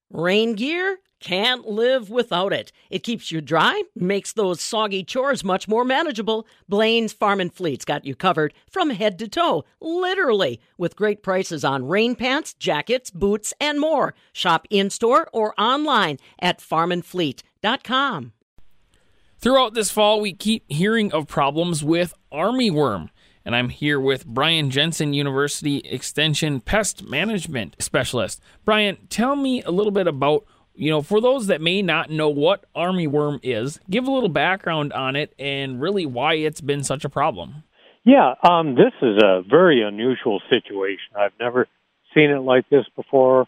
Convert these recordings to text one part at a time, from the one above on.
Rain gear? Can't live without it. It keeps you dry, makes those soggy chores much more manageable. Blaine's Farm and Fleet's got you covered from head to toe, literally, with great prices on rain pants, jackets, boots, and more. Shop in-store or online at farmandfleet.com. Throughout this fall, we keep hearing of problems with armyworm. And I'm here with Brian Jensen, University Extension Pest Management Specialist. Brian, tell me a little bit about, for those that may not know what armyworm is, give a little background on it and really why it's been such a problem. Yeah, this is a very unusual situation. I've never seen it like this before.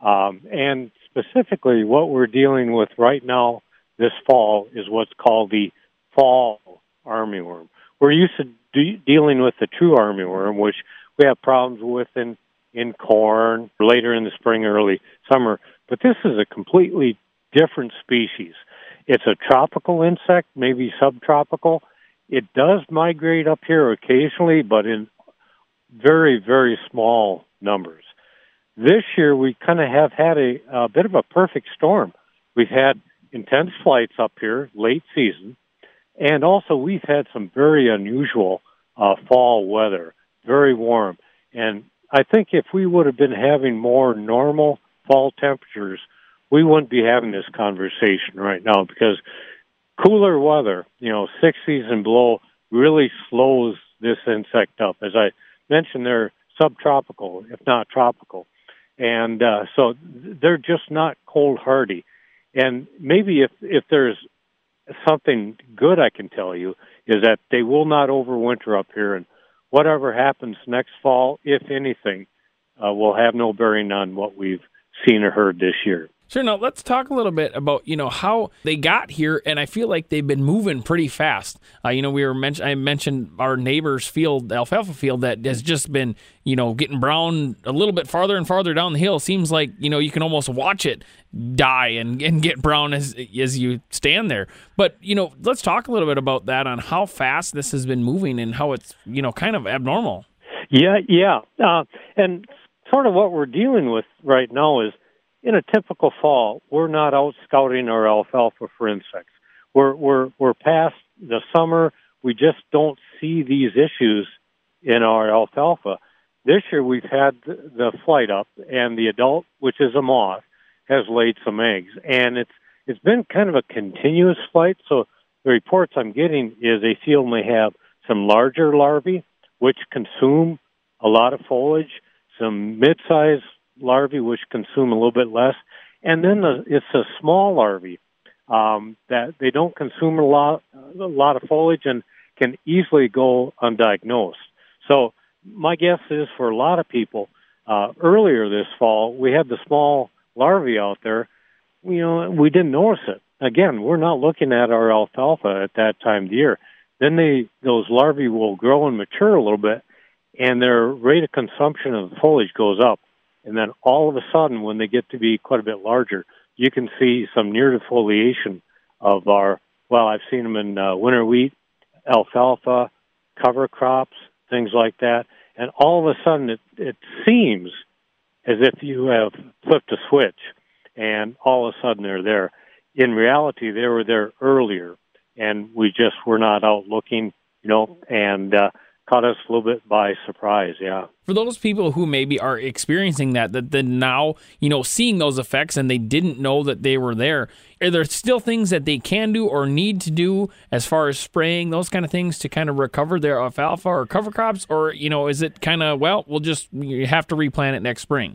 And specifically what we're dealing with right now this fall is what's called the fall armyworm. We're used to dealing with the true armyworm, which we have problems with in corn, later in the spring, early summer. But this is a completely different species. It's a tropical insect, maybe subtropical. It does migrate up here occasionally, but in very, very small numbers. This year, we kind of have had a bit of a perfect storm. We've had intense flights up here, late season, and also we've had some very unusual fall weather, very warm. And I think if we would have been having more normal fall temperatures, we wouldn't be having this conversation right now, because cooler weather, 60s and below, really slows this insect up. As I mentioned, they're subtropical, if not tropical. And so they're just not cold hardy. And maybe if there's something good I can tell you is that they will not overwinter up here, and whatever happens next fall, if anything, will have no bearing on what we've seen or heard this year. Sure. Now, let's talk a little bit about, how they got here, and I feel like they've been moving pretty fast. I mentioned our neighbor's field, the alfalfa field, that has just been, getting brown a little bit farther and farther down the hill. Seems like, you can almost watch it die and get brown as you stand there. But, let's talk a little bit about that, on how fast this has been moving and how it's, kind of abnormal. Yeah. And sort of what we're dealing with right now is, in a typical fall, we're not out scouting our alfalfa for insects. We're past the summer. We just don't see these issues in our alfalfa. This year we've had the flight up, and the adult, which is a moth, has laid some eggs. And it's been kind of a continuous flight, so the reports I'm getting is a field may have some larger larvae, which consume a lot of foliage, some mid-sized larvae which consume a little bit less, and then it's a small larvae that they don't consume a lot of foliage and can easily go undiagnosed. So my guess is, for a lot of people, earlier this fall we had the small larvae out there. We didn't notice it. Again, we're not looking at our alfalfa at that time of the year. Then those larvae will grow and mature a little bit, and their rate of consumption of the foliage goes up. And then all of a sudden, when they get to be quite a bit larger, you can see some near defoliation of I've seen them in winter wheat, alfalfa, cover crops, things like that. And all of a sudden, it seems as if you have flipped a switch, and all of a sudden they're there. In reality, they were there earlier, and we just were not out looking, and caught us a little bit by surprise, yeah. For those people who maybe are experiencing that then now, seeing those effects and they didn't know that they were there, are there still things that they can do or need to do as far as spraying, those kind of things, to kind of recover their alfalfa or cover crops? Or, is it kind of, you have to replant it next spring?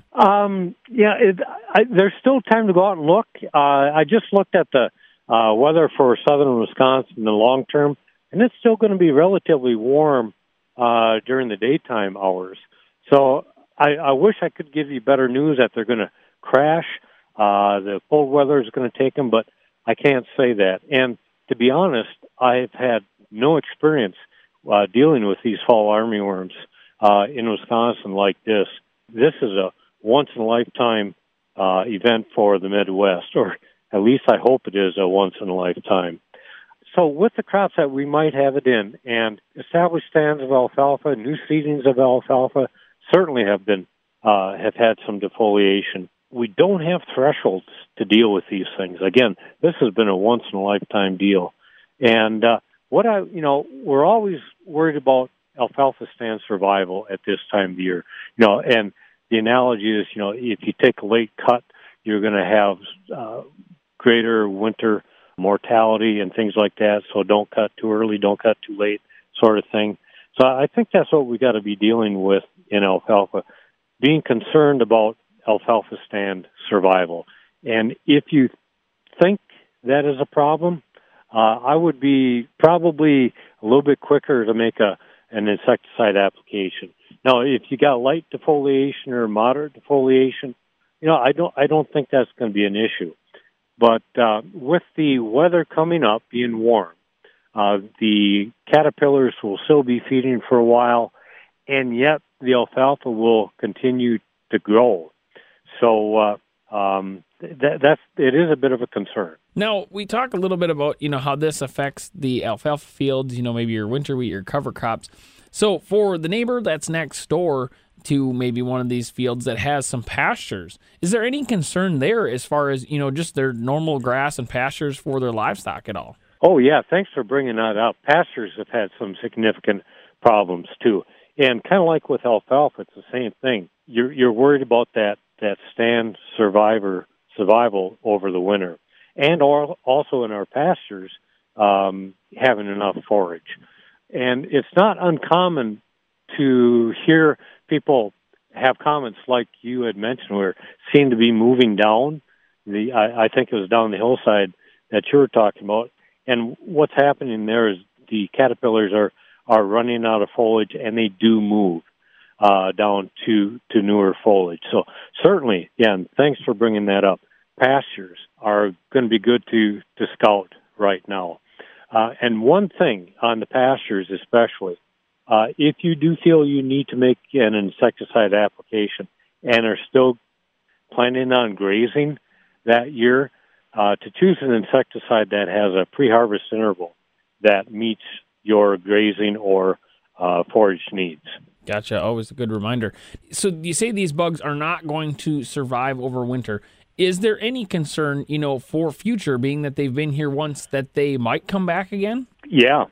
There's still time to go out and look. I just looked at the weather for southern Wisconsin in the long term, and it's still going to be relatively warm during the daytime hours. So I wish I could give you better news that they're going to crash. The cold weather is going to take them, but I can't say that. And to be honest, I've had no experience dealing with these fall armyworms in Wisconsin like this. This is a once-in-a-lifetime event for the Midwest, or at least I hope it is a once-in-a-lifetime. So with the crops that we might have it in, and established stands of alfalfa, new seedings of alfalfa certainly have had some defoliation. we don't have thresholds to deal with these things. Again, this has been a once-in-a-lifetime deal. And we're always worried about alfalfa stand survival at this time of year. And the analogy is, if you take a late cut, you're going to have greater winter mortality and things like that. So don't cut too early, don't cut too late, sort of thing. So I think that's what we got to be dealing with in alfalfa, being concerned about alfalfa stand survival. And if you think that is a problem, I would be probably a little bit quicker to make an insecticide application. Now, if you got light defoliation or moderate defoliation, I don't think that's going to be an issue. But with the weather coming up, being warm, the caterpillars will still be feeding for a while, and yet the alfalfa will continue to grow. So it is a bit of a concern. Now, we talk a little bit about, how this affects the alfalfa fields, maybe your winter wheat, your cover crops. So for the neighbor that's next door to maybe one of these fields that has some pastures, is there any concern there as far as, just their normal grass and pastures for their livestock at all? Oh, yeah. Thanks for bringing that up. Pastures have had some significant problems, too. And kind of like with alfalfa, it's the same thing. You're worried about that stand survival over the winter. And also in our pastures, having enough forage. And it's not uncommon to hear people have comments like you had mentioned where it seemed to be moving down. I think it was down the hillside that you were talking about. And what's happening there is the caterpillars are running out of foliage, and they do move down to newer foliage. So certainly, yeah, and thanks for bringing that up. Pastures are going to be good to scout right now. And one thing on the pastures especially, if you do feel you need to make an insecticide application and are still planning on grazing that year, to choose an insecticide that has a pre-harvest interval that meets your grazing or forage needs. Gotcha. Always a good reminder. So you say these bugs are not going to survive over winter. Is there any concern, for future, being that they've been here once, that they might come back again? Yeah.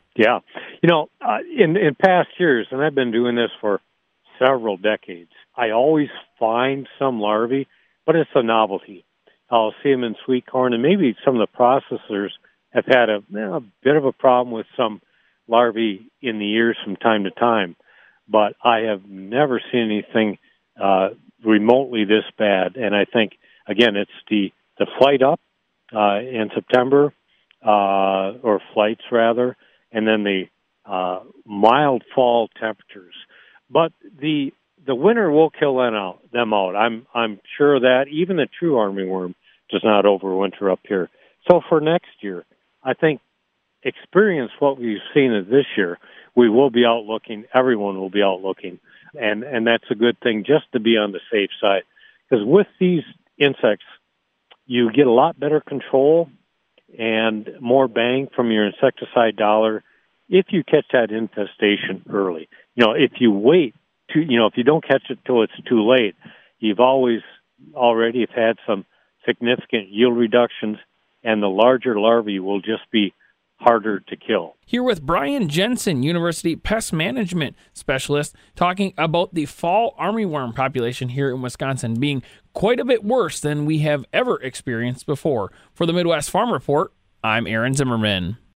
In past years, and I've been doing this for several decades, I always find some larvae, but it's a novelty. I'll see them in sweet corn, and maybe some of the processors have had a bit of a problem with some larvae in the ears from time to time, but I have never seen anything remotely this bad. And I think, again, it's the flight up in September, or flights rather, and then the mild fall temperatures. But the winter will kill them out. I'm sure of that. Even the true armyworm does not overwinter up here. So for next year, I think experience what we've seen this year, we will be out looking. Everyone will be out looking, and that's a good thing just to be on the safe side. Because with these insects, you get a lot better control and more bang from your insecticide dollar if you catch that infestation early. If you wait if you don't catch it till it's too late, you've already had some significant yield reductions, and the larger larvae will just be harder to kill. Here with Brian Jensen, University Pest Management Specialist, talking about the fall armyworm population here in Wisconsin being quite a bit worse than we have ever experienced before. For the Midwest Farm Report, I'm Aaron Zimmerman.